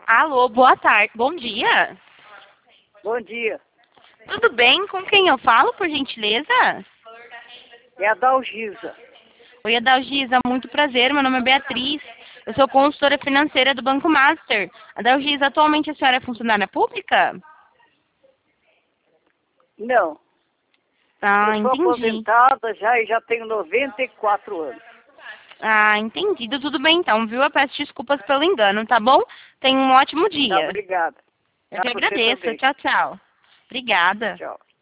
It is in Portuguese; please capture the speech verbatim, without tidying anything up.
Alô, boa tarde. Bom dia. Bom dia. Tudo bem? Com quem eu falo, por gentileza? É a Dalgisa. Oi, Adalgisa. Muito prazer. Meu nome é Beatriz. Eu sou consultora financeira do Banco Master. Adalgisa, atualmente a senhora é funcionária pública? Não. Ah, Eu sou entendi. aposentada já e já tenho noventa e quatro anos. Ah, entendido. Tudo bem então, viu? Eu peço desculpas pelo engano, tá bom? Tenha um ótimo Tá, dia. obrigada. Eu que Pra você agradeço. também. Tchau, tchau. Obrigada. Tchau.